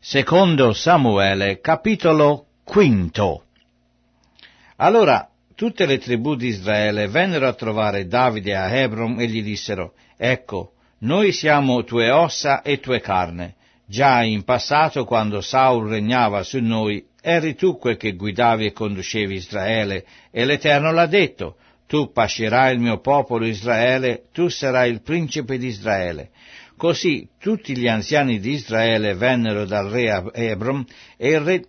Secondo Samuele, capitolo 5. Allora tutte le tribù di Israele vennero a trovare Davide a Hebron e gli dissero: «Ecco, noi siamo tue ossa e tue carne. Già in passato, quando Saul regnava su noi, eri tu quel che guidavi e conducevi Israele, e l'Eterno l'ha detto: tu pascerai il mio popolo Israele, tu sarai il principe di Israele». Così tutti gli anziani di Israele vennero dal re a Hebron, e il re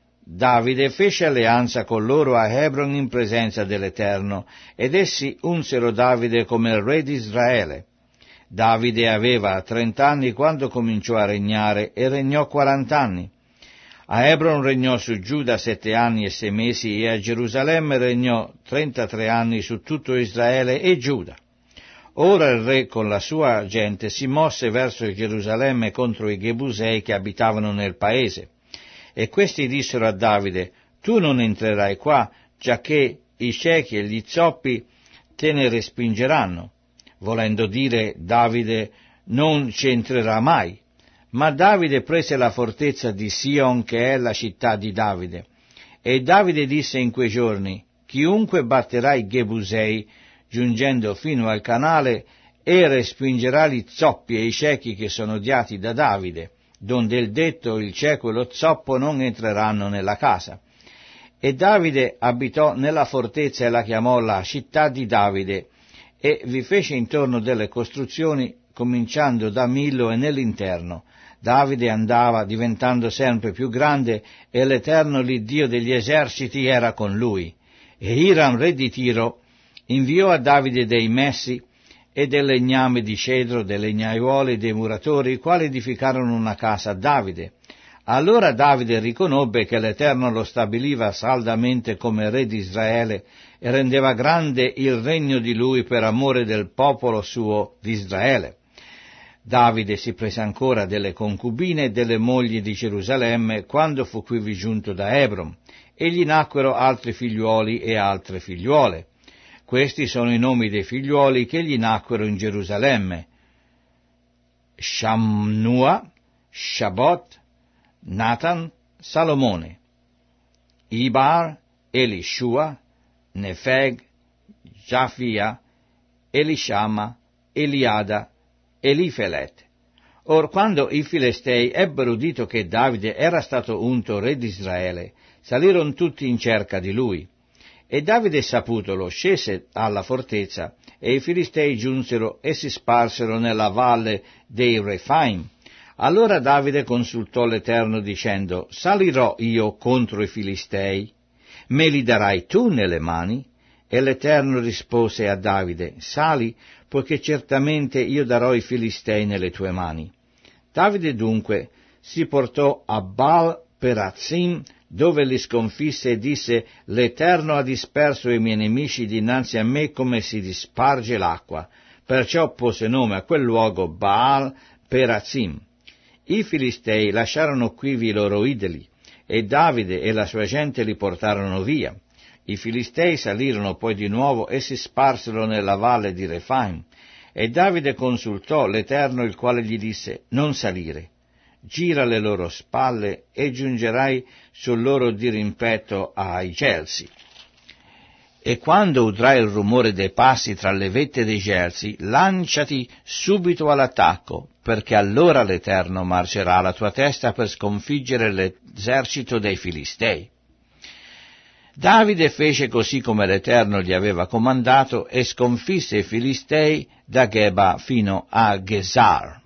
Davide fece alleanza con loro a Hebron in presenza dell'Eterno, ed essi unsero Davide come re di Israele. Davide aveva 30 anni quando cominciò a regnare, e regnò 40 anni. A Hebron regnò su Giuda 7 anni e 6 mesi, e a Gerusalemme regnò 33 anni su tutto Israele e Giuda. Ora il re con la sua gente si mosse verso Gerusalemme contro i Gebusei che abitavano nel paese. E questi dissero a Davide: «Tu non entrerai qua, giacché i ciechi e gli zoppi te ne respingeranno». Volendo dire, Davide non ci entrerà mai. Ma Davide prese la fortezza di Sion, che è la città di Davide. E Davide disse in quei giorni: «Chiunque batterà i Gebusei, giungendo fino al canale, e respingerà gli zoppi e i ciechi che sono odiati da Davide, donde il detto, il cieco e lo zoppo non entreranno nella casa». E Davide abitò nella fortezza e la chiamò la città di Davide, e vi fece intorno delle costruzioni, cominciando da Millo e nell'interno. Davide andava diventando sempre più grande, e l'Eterno, l'Iddio degli eserciti, era con lui. E Hiram, re di Tiro, inviò a Davide dei messi e del legname di cedro, dei legnaiuoli e dei muratori, i quali edificarono una casa a Davide. Allora Davide riconobbe che l'Eterno lo stabiliva saldamente come re di Israele e rendeva grande il regno di lui per amore del popolo suo di Israele. Davide si prese ancora delle concubine e delle mogli di Gerusalemme quando fu quivi giunto da Hebron, e gli nacquero altri figliuoli e altre figliuole. Questi sono i nomi dei figliuoli che gli nacquero in Gerusalemme: Shammua, Shabot, Natan, Salomone, Ibar, Elishua, Nefeg, Jafia, Elishama, Eliada, Elifelet. Or quando i Filistei ebbero udito che Davide era stato unto re di Israele, salirono tutti in cerca di lui. E Davide, saputolo, scese alla fortezza, e i Filistei giunsero e si sparsero nella valle dei Refaim. Allora Davide consultò l'Eterno dicendo: «Salirò io contro i Filistei? Me li darai tu nelle mani?» E l'Eterno rispose a Davide: «Sali, poiché certamente io darò i Filistei nelle tue mani». Davide dunque si portò a Baal Perazim, dove li sconfisse, e disse: «L'Eterno ha disperso i miei nemici dinanzi a me come si disparge l'acqua». Perciò pose nome a quel luogo Baal Perazim. I Filistei lasciarono quivi i loro idoli, e Davide e la sua gente li portarono via. I Filistei salirono poi di nuovo e si sparsero nella valle di Refaim. E Davide consultò l'Eterno, il quale gli disse: «Non salire, gira le loro spalle e giungerai sul loro dirimpetto ai Gelsi. E quando udrai il rumore dei passi tra le vette dei Gelsi, lanciati subito all'attacco, perché allora l'Eterno marcerà alla tua testa per sconfiggere l'esercito dei Filistei». Davide fece così come l'Eterno gli aveva comandato, e sconfisse i Filistei da Geba fino a Gesar.